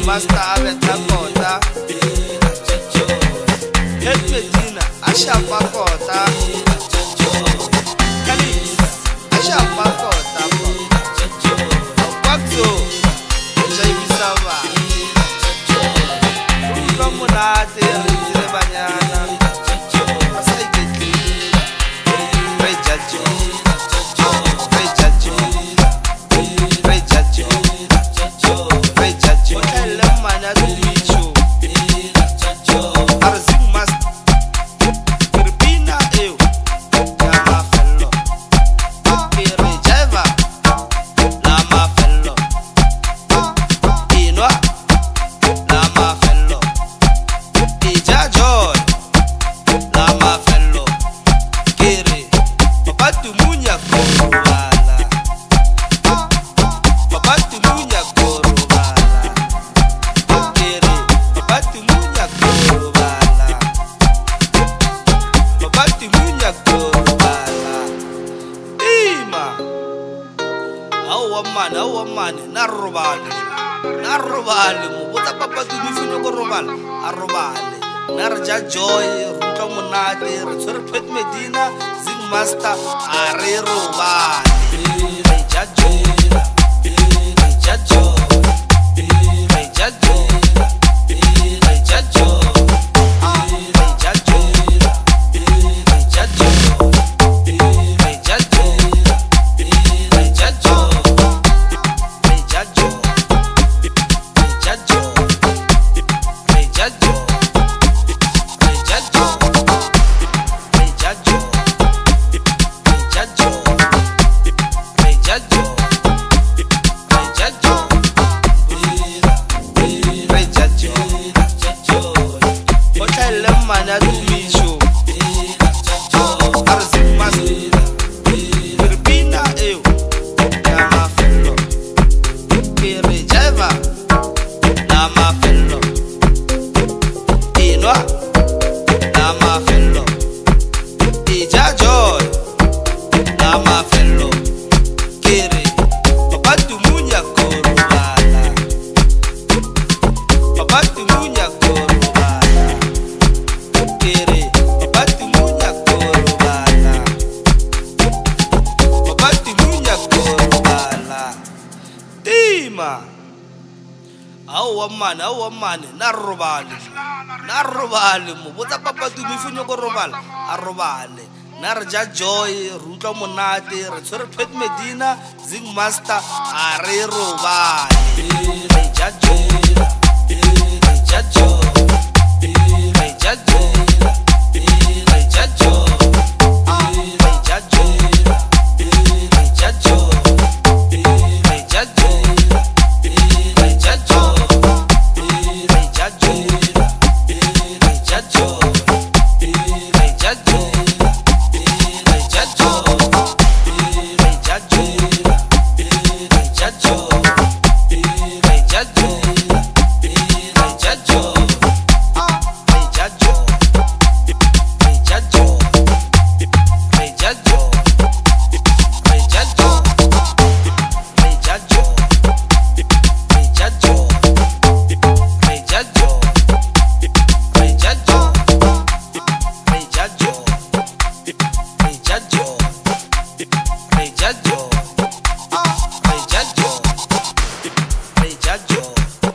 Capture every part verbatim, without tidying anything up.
master abetha kota Head Medina ashapa kota Kali ashapa kota Kwakzo Jaibisava Ruka munate rizile banyana Asaiketi Rejajo Rejajo Rejajo Rejajo Elemana dulicho Arzing mas Turbina eu Lama fello Kere jaiva Lama fello Inwa Lama fello Ija joy Lama fello Kere Papatu munya korubala Papatu munya korubala Kere Papatu munya korubala Papatu munya korubala Ima Awa man, awa man, narubale Narubale mo Buta papatu mifunyo korubala Arubale Narja joy Ruka munate Ritsur Pet Medina Zing master Are rubale Reja joy Reja joy Reja joy Reja joy Reja joy Reja joy Reja joy Reja joy Reja joy Reja joy Reja joy Rejajo, Rejajo, Rejajo, Rejajo, Rejajo, Rejajo, Rejajo. Hotel mana dumicho, Arzing mas, Turbina eu, Lama fello, Kere jaiva, Lama fello, Inwa. Lama fello Ija joy Lama fello Kere Papatu munya korubala Papatu munya korubala Kere Papatu munya korubala Papatu munya korubala Tima Awa man, awa man, narubale Narubale mo Buta papatu mifunyo korubala Arubale Narja joy Ruka munate Ritsur Pet Medina Zing master Are rubale Reja joy Reja joy Reja joy Reja joy Reja joy Reja joy Reja joy Reja joy Reja joy Rejajo, Rejajo, Rejajo, Rejajo, Rejajo, Rejajo, Rejajo, Rejajo, Rejajo, Rejajo, Rejajo, Rejajo, Rejajo, Rejajo. Rejajo, Rejajo, Rejajo, Rejajo, Rejajo, Rejajo,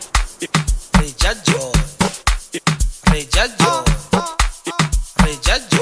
Rejajo, Rejajo, Rejajo.